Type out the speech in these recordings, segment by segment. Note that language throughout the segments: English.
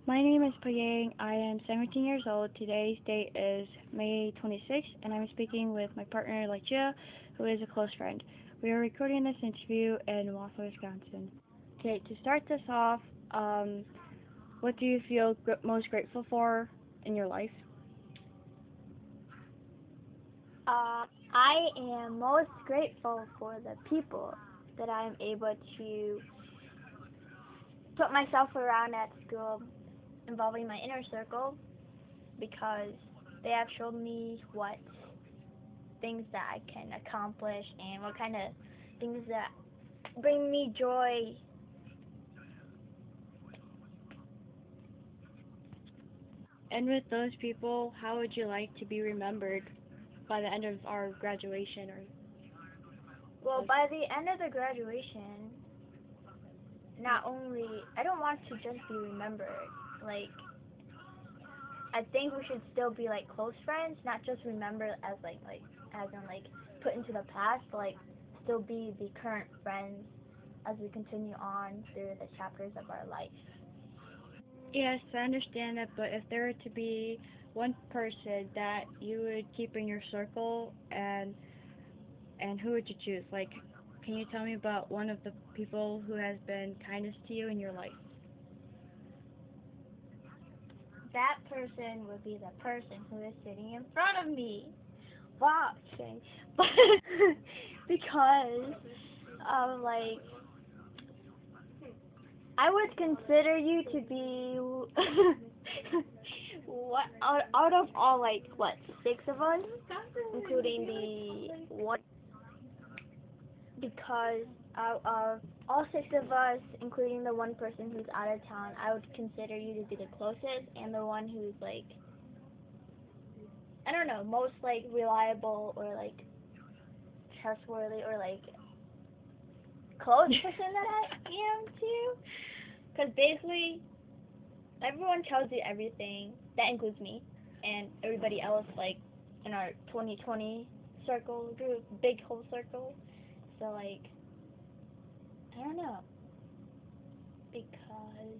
My name is Payang. I am 17 years old. Today's date is May 26th, and I'm speaking with my partner, Lygia, who is a close friend. We are recording this interview in Wausau, Wisconsin. Okay, to start this off, what do you feel most grateful for in your life? I am most grateful for the people that I am able to put myself around at school involving my inner circle because they have shown me what things that I can accomplish and what kind of things that bring me joy. And with those people, how would you like to be remembered by the end of our graduation? Well, by the end of the graduation, not only I don't want to just be remembered, like I think we should still be like close friends, not just remember as as in like put into the past, but like still be the current friends as we continue on through the chapters of our life. Yes, I understand that, but if there were to be one person that you would keep in your circle, and who would you choose? Like, can you tell me about one of the people who has been kindest to you in your life? That person would be the person who is sitting in front of me. Wow, okay. But because like I would consider you to be what out of all like what 6 of us, including the one, because out of all 6 of us, including the one person who's out of town, I would consider you to be the closest and the one who's like I don't know most like reliable or like trustworthy or like close person that I am to. Because basically everyone tells you everything. That includes me and everybody else, like in our 2020 circle group, big whole circle. So like, I don't know, because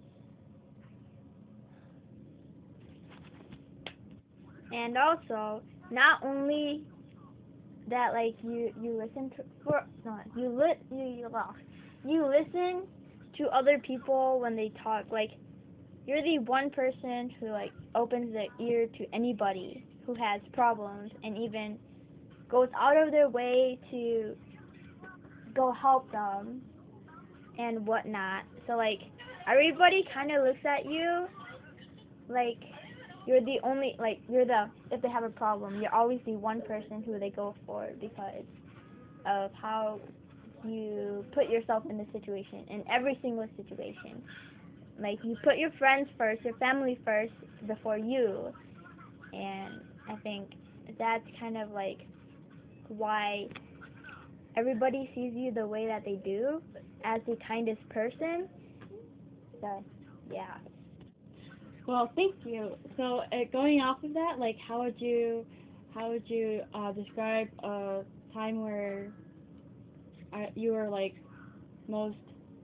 and also not only that like you listen to for no you listen to other people when they talk like you're the one person who like opens their ear to anybody who has problems and even goes out of their way to go help them and whatnot. So like everybody kind of looks at you like you're the only like you're the if they have a problem you're always the one person who they go for because of how you put yourself in the situation in every single situation. Like you put your friends first, your family first before you, and I think that's kind of like why everybody sees you the way that they do as the kindest person. So, yeah. Well, thank you. So, going off of that, like, how would you describe a time where you were like most,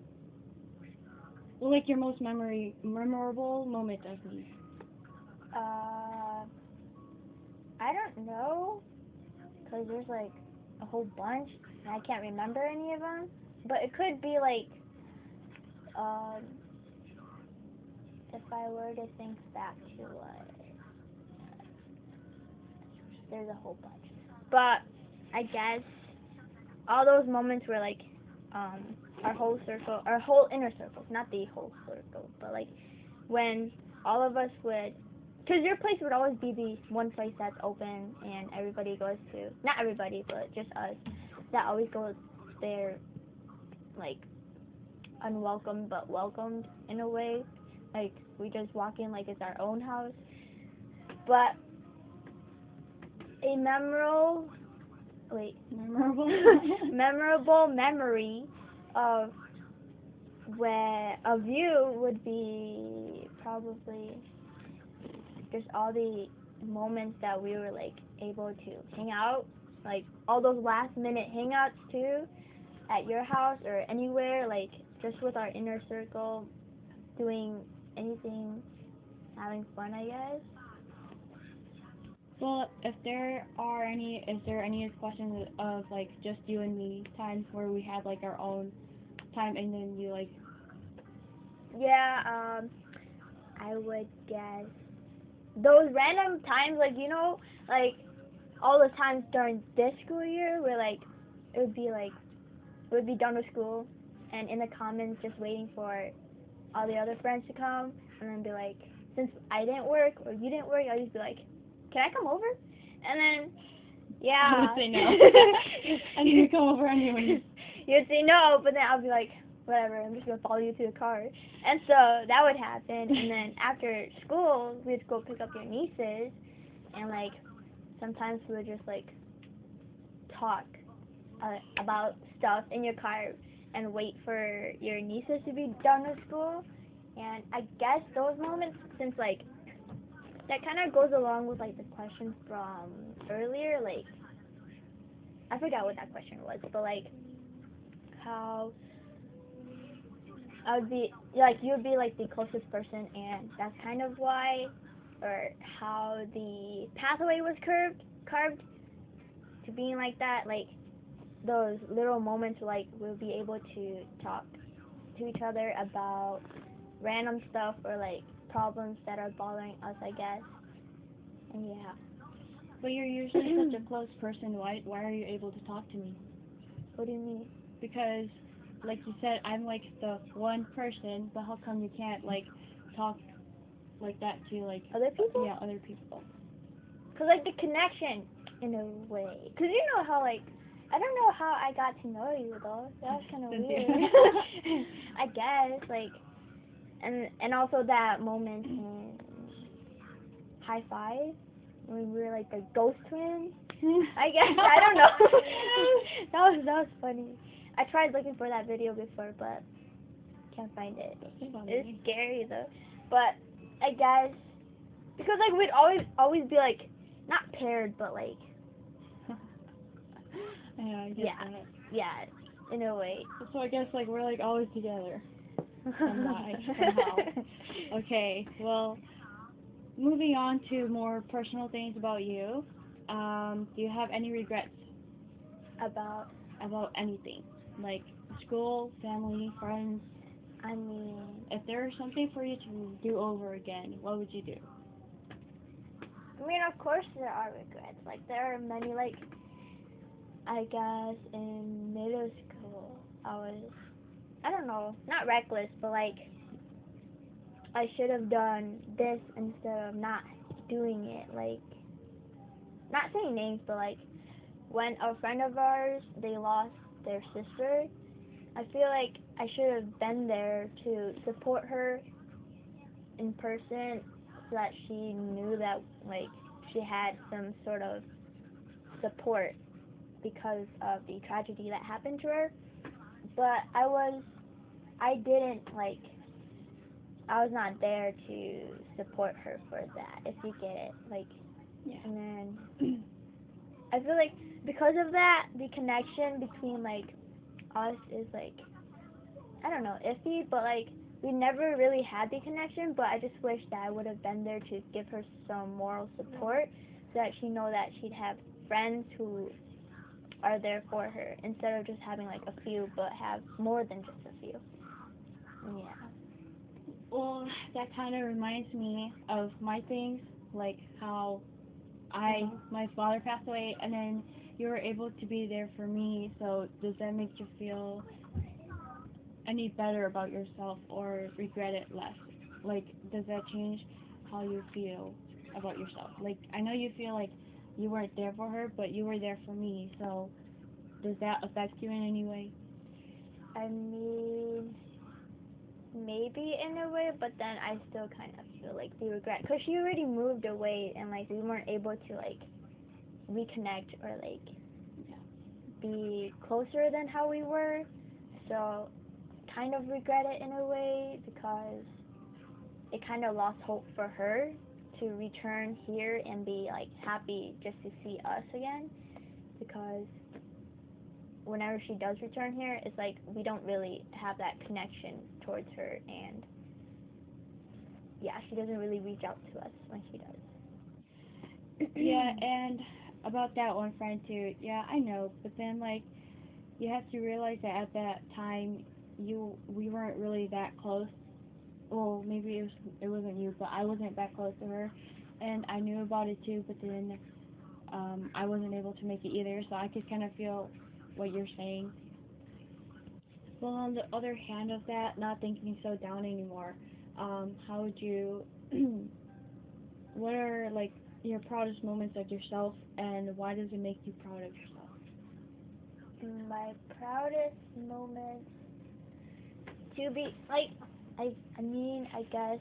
well, like your most memorable moment of me? Uh, I don't know, cause there's like a whole bunch, and I can't remember any of them. But it could be like, um, if I were to think back to there's a whole bunch. But I guess all those moments were like, our whole circle, our whole inner circle, not the whole circle, but like when all of us would, because your place would always be the one place that's open and everybody goes to, not everybody, but just us, that always goes there, like unwelcome but welcomed in a way. Like we just walk in like it's our own house. But a Memorable. memorable memory of where a view would be probably just all the moments that we were like able to hang out, like all those last minute hangouts too, at your house or anywhere, like just with our inner circle, doing anything having fun, I guess. Well, if there are any, is there any questions of like just you and me times where we had like our own time and then you like, Yeah, I would guess those random times, like, like all the times during this school year where like it would be like we would be done with school and in the commons just waiting for all the other friends to come and then be like, since I didn't work or you didn't work, I'll just be like, can I come over? And then yeah, I would say no. And you come over anyway. you'd say no, but then I'll be like, whatever, I'm just gonna follow you to the car. And so that would happen, and then after school we'd go pick up your nieces, and like sometimes we would just like talk about stuff in your car and wait for your nieces to be done with school. And I guess those moments, since like that kind of goes along with like the question from earlier, like I forgot what that question was, but like how I would be like you would be like the closest person, and that's kind of why, or how the pathway was carved to being like that. Like those little moments, like we'll be able to talk to each other about random stuff or like problems that are bothering us, I guess. And yeah. But you're usually such a close person. Why are you able to talk to me? What do you mean? Because, like you said, I'm like the one person. But how come you can't like talk like that to like Other people? yeah, other people? Cause like the connection, in a way. Cause you know how like I don't know how I got to know you though. That's kind of weird. I guess like, and also that moment in High Five when we were like the ghost twins. I guess I don't know. that was funny. I tried looking for that video before, but can't find it. It's scary though. But I guess because like we'd always be like not paired, but like Yeah, I get that. yeah, in a way. So I guess like we're like always together. Somehow. Okay, well, moving on to more personal things about you. Do you have any regrets About, anything, like school, family, friends? I mean, If there was something for you to do over again, what would you do? of course there are regrets. Like there are many. Like I guess in middle school I don't know, not reckless, but like I should have done this instead of not doing it. Like not saying names, but like when a friend of ours they lost their sister, I feel like I should have been there to support her in person so that she knew that like she had some sort of support because of the tragedy that happened to her. But I didn't like I was not there to support her for that, if you get it. Like Yeah. and then I feel like because of that the connection between like us is like I don't know, iffy, but like we never really had the connection, but I just wish that I would have been there to give her some moral support so that she know that she'd have friends who are there for her instead of just having like a few, but have more than just a few. Yeah. Well, that kind of reminds me of my things, like how my father passed away, and then you were able to be there for me. So does that make you feel any better about yourself or regret it less? Like, does that change how you feel about yourself? Like, I know you feel like you weren't there for her, but you were there for me. So does that affect you in any way? I mean, maybe in a way, but then I still kind of feel like the regret because she already moved away and like we weren't able to like reconnect or like be closer than how we were. So kind of regret it in a way because it kind of lost hope for her to return here and be like happy just to see us again, because whenever she does return here it's like we don't really have that connection towards her, and yeah, she doesn't really reach out to us when she does. Yeah, and about that one friend too. Yeah, I know, but then like you have to realize that at that time we weren't really that close. Well, maybe it wasn't you, but I wasn't that close to her, and I knew about it too. But then I wasn't able to make it either, so I could kind of feel what you're saying. Well, on the other hand of that, not thinking so down anymore, how would you, what are like your proudest moments of yourself, and why does it make you proud of yourself? My proudest moment to be like, I mean, I guess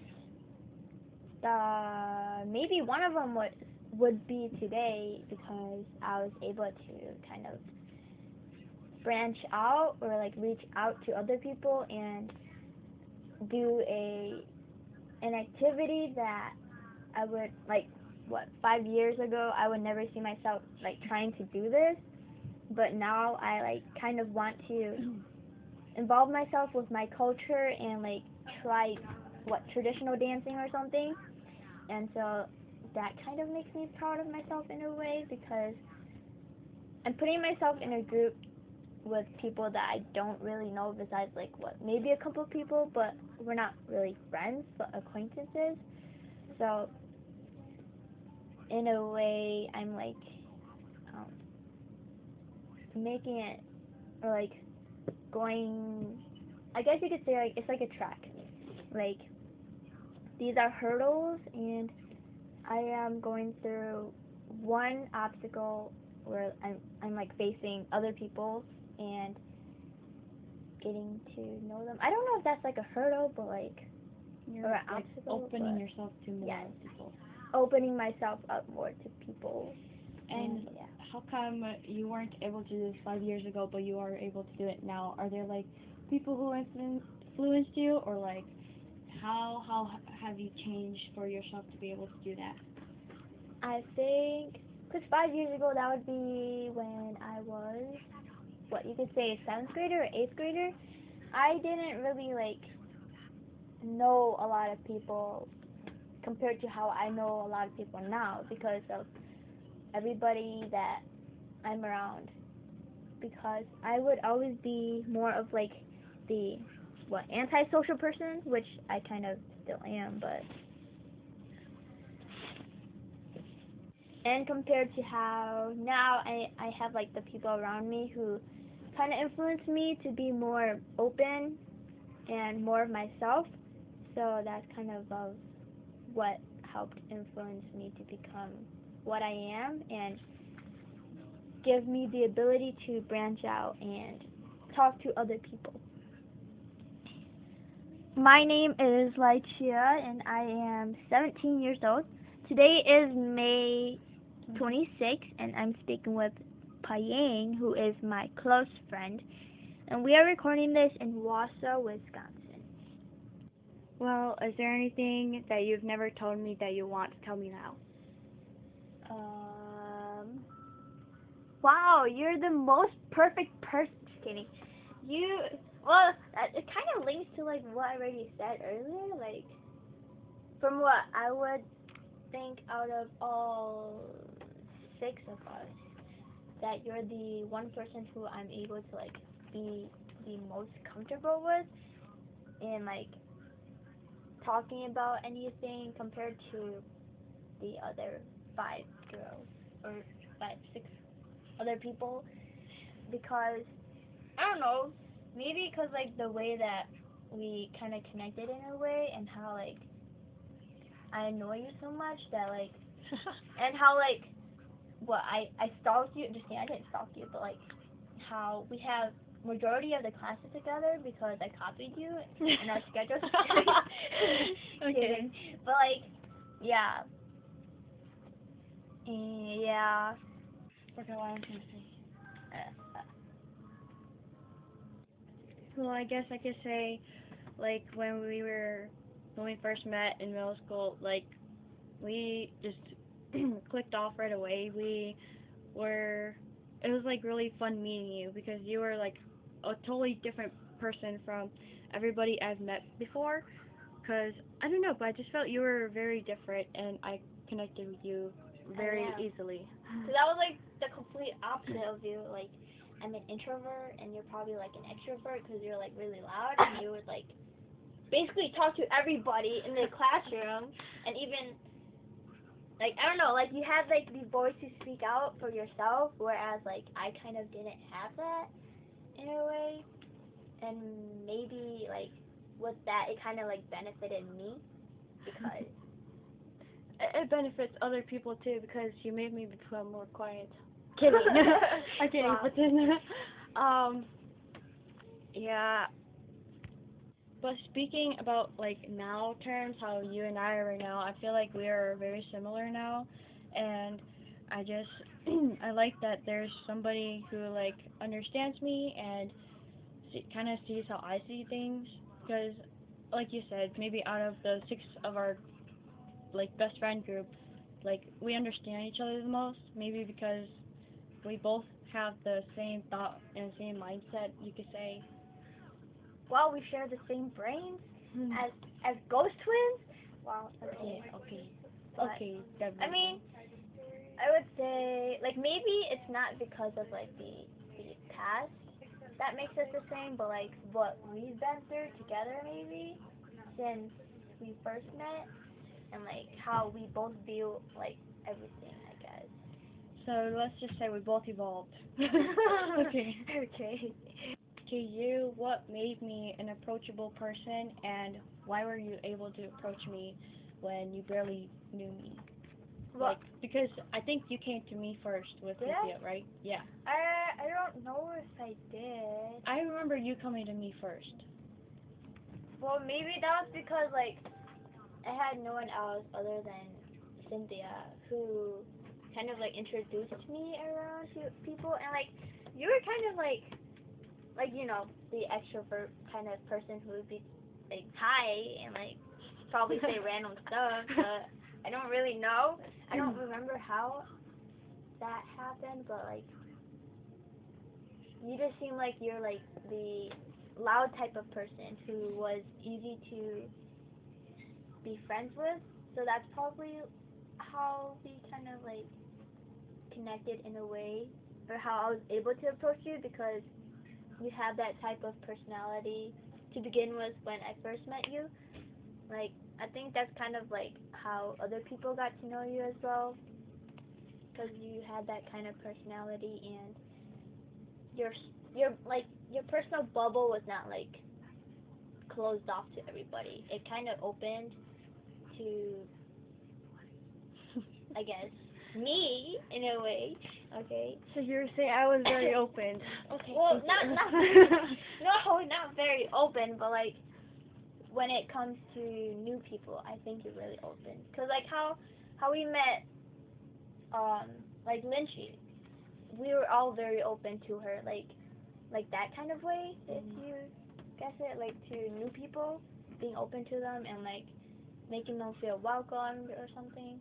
the maybe one of them would be today because I was able to kind of branch out or like reach out to other people and do an activity that I would like 5 years ago I would never see myself like trying to do this, but now I like kind of want to involve myself with my culture and like try traditional dancing or something. And so that kind of makes me proud of myself in a way because I'm putting myself in a group with people that I don't really know besides like maybe a couple of people, but we're not really friends but acquaintances. So in a way I'm like um, making it or like going, I guess you could say like it's like a track. Like these are hurdles and I am going through one obstacle where I'm like facing other people and getting to know them. I don't know if that's like a hurdle, but like You're or an like obstacle. opening yourself to more Yes. people. Opening myself up more to people. And Yeah. how come you weren't able to do this 5 years ago, but you are able to do it now? Are there like people who influenced you, or like how have you changed for yourself to be able to do that? I think because 5 years ago that would be when I was what you could say a seventh grader or eighth grader. I didn't really like know a lot of people compared to how I know a lot of people now because of everybody that I'm around. Because I would always be more of like the antisocial person, which I kind of still am, but and compared to how now I have like the people around me who kind of influence me to be more open and more of myself. So that's kind of what helped influence me to become what I am and give me the ability to branch out and talk to other people. My name is Lychia and I am 17 years old. Today is May 26th and I'm speaking with Payang, who is my close friend. And we are recording this in Wausau, Wisconsin. Well, is there anything that you've never told me that you want to tell me now? Wow, you're the most perfect person. Just kidding. Well, it kind of links to like what I already said earlier. Like, from what I would think out of all six of us, that you're the one person who I'm able to like be the most comfortable with in like talking about anything compared to the other five girls or six other people because I don't know, maybe because like the way that we kind of connected in a way and how like I annoy you so much that like and how like I stalked you. Just kidding, I didn't stalk you, but like how we have majority of the classes together because I copied you in our schedules. Okay. Kidding. But like yeah. Yeah. Forgot what I was gonna say. Uh, Well, I guess I could say, like when we first met in middle school, like we just clicked off right away. It was like really fun meeting you because you were like a totally different person from everybody I've met before. Cause I don't know, but I just felt you were very different, and I connected with you very Yeah. easily. So that was like the complete opposite of you. Like, I'm an introvert, and you're probably like an extrovert because you're like really loud, and you would like basically talk to everybody in the classroom, and even like I don't know, like you had like the voice to speak out for yourself, whereas like I kind of didn't have that in a way, and maybe like with that it kind of like benefited me because It benefits other people too because you made me become more quiet. kidding. I'm kidding, Wow. but then, yeah. But speaking about like now terms, how you and I are right now, I feel like we are very similar now, and I just I like that there's somebody who like understands me and kind of sees how I see things. Because, like you said, maybe out of the six of our like best friend group, like we understand each other the most. Maybe because we both have the same thought and same mindset, you could say. Well, we share the same brains Hmm. as ghost twins. Wow. Okay. Yeah, okay. But, Okay, I mean, I would say like maybe it's not because of like the past that makes us the same, but like what we've been through together maybe since we first met and like how we both view like everything, I guess. so let's just say we both evolved. Okay. Okay. To you, what made me an approachable person, and why were you able to approach me when you barely knew me? Well, Like, because I think you came to me first with Did I? Cynthia, right? Yeah. I don't know if I did. I remember you coming to me first. Well, maybe that was because like I had no one else other than Cynthia who kind of like introduced me around to people, and like you were kind of like you know the extrovert kind of person who would be like hi and like probably say random stuff, but I don't really know. I don't remember how that happened, but like you just seem like you're like the loud type of person who was easy to be friends with. So that's probably how we kind of like connected in a way, or how I was able to approach you because you have that type of personality to begin with when I first met you. Like I think that's kind of like how other people got to know you as well, because you had that kind of personality and your like your personal bubble was not like closed off to everybody. It kind of opened to, I guess, me in a way. Okay. So you were saying I was very open. Okay. Well, thank not you. no, not very open, but like when it comes to new people, I think you're really open. Cause like how we met, like Lynchy, we were all very open to her, like that kind of way, if you guess it, like to new people, being open to them and like making them feel welcomed or something.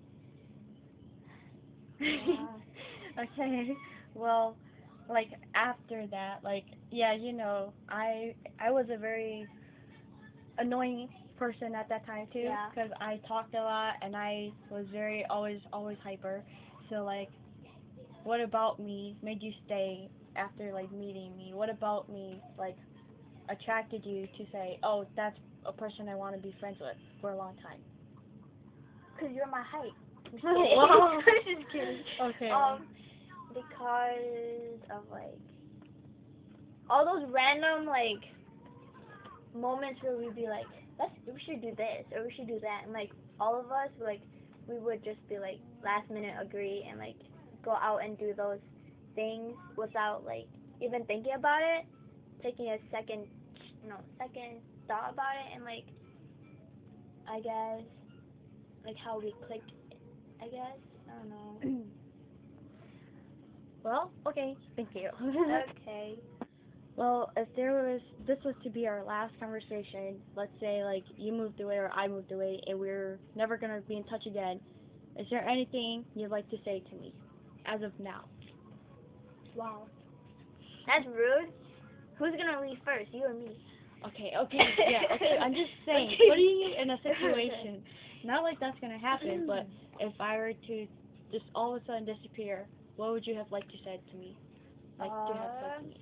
Yeah. Okay. Well, like after that, like yeah, you know, I was a very annoying person at that time too, Yeah. because I talked a lot and I was very always hyper. So like, what about me made you stay after like meeting me? What about me like attracted you to say, oh, that's a person I want to be friends with for a long time? Cause you're my height. I'm just Oh, kidding. wow. I'm just kidding. Okay. Because of like all those random like moments where we'd be like, we should do this or we should do that, and like all of us like we would just be like last minute agree and like go out and do those things without like even thinking about it, taking a second thought about it, and like I guess like how we clicked. I guess I don't know. Well, okay, thank you. Okay. Well, if this was to be our last conversation, let's say like you moved away or I moved away and we're never gonna be in touch again, is there anything you'd like to say to me, as of now? Wow. That's rude. Who's gonna leave first, you or me? Okay, yeah, okay. I'm just saying, Okay. putting you in a situation, not like that's gonna happen, but if I were to just all of a sudden disappear, what would you have liked to said to me? Like to have said to me?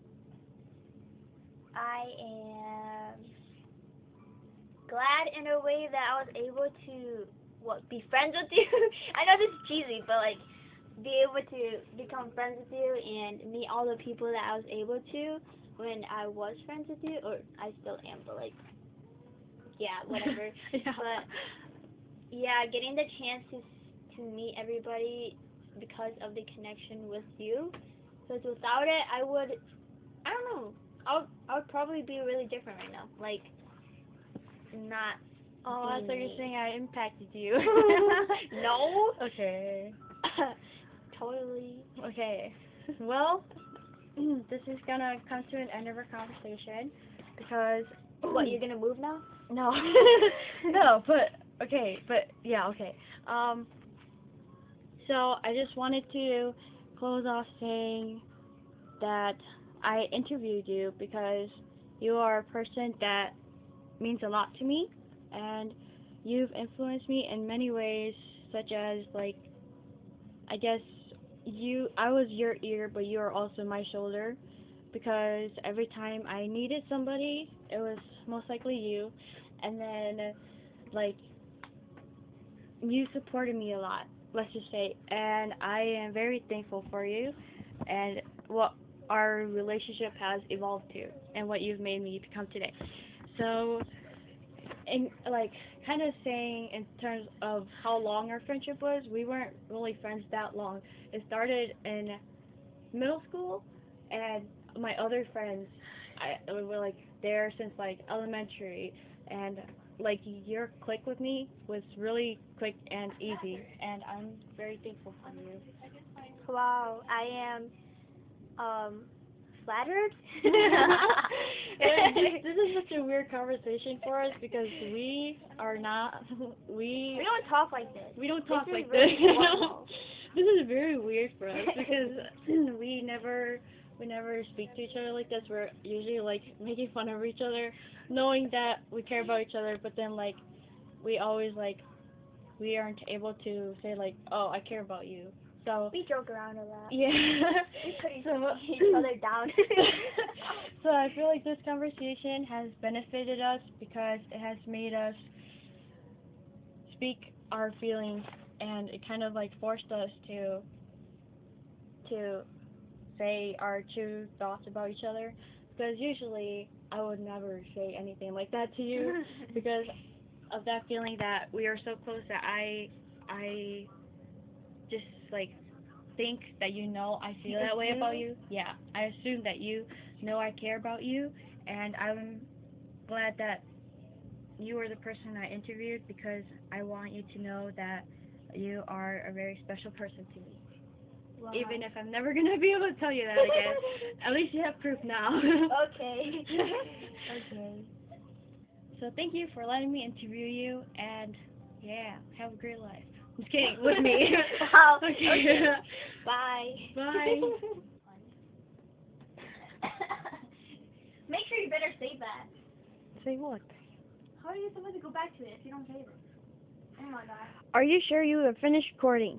I am glad in a way that I was able to be friends with you. I know this is cheesy, but like be able to become friends with you and meet all the people that I was able to when I was friends with you, or I still am, but like yeah, whatever. Yeah. But yeah, getting the chance to meet everybody because of the connection with you. Because without it, I don't know. I would probably be really different right now. Like not. Oh, I being thought you were me. saying I impacted you. No. Okay. Totally. Okay. Well, this is gonna come to an end of our conversation because What, you're gonna move now? no, no, but okay, but yeah, okay. So I just wanted to close off saying that I interviewed you because you are a person that means a lot to me, and you've influenced me in many ways, such as like I guess I was your ear, but you are also my shoulder, because every time I needed somebody, it was most likely you, and then like you supported me a lot, let's just say, and I am very thankful for you and what our relationship has evolved to and what you've made me become today. So, in like kind of saying in terms of how long our friendship was, we weren't really friends that long. It started in middle school, and my other friends, we were like there since like elementary, and like your click with me was really quick and easy, and I'm very thankful for you. Wow, I am flattered. This is such a weird conversation for us because we are not We don't talk like this. we don't talk This is like really this. formal. This is very weird for us because we never speak to each other like this. We're usually like making fun of each other, knowing that we care about each other, but then like we always like we aren't able to say like, oh, I care about you. So We joke around a lot. yeah. We put each So- other down. So I feel like this conversation has benefited us because it has made us speak our feelings, and it kind of like forced us to say our true thoughts about each other, because usually I would never say anything like that to you because of that feeling that we are so close that I just like think that you know I feel that way about you. Yeah, I assume that you know I care about you, and I'm glad that you were the person I interviewed because I want you to know that you are a very special person to me. Wow. Even if I'm never gonna be able to tell you that again, at least you have proof now. Okay. Okay. So thank you for letting me interview you, and yeah, have a great life. Just kidding, with me. Wow. Okay. Okay. Bye. Bye. Make sure you better save that. Say what? How are you supposed to go back to it if you don't save it? Oh my god. Are you sure you have finished recording?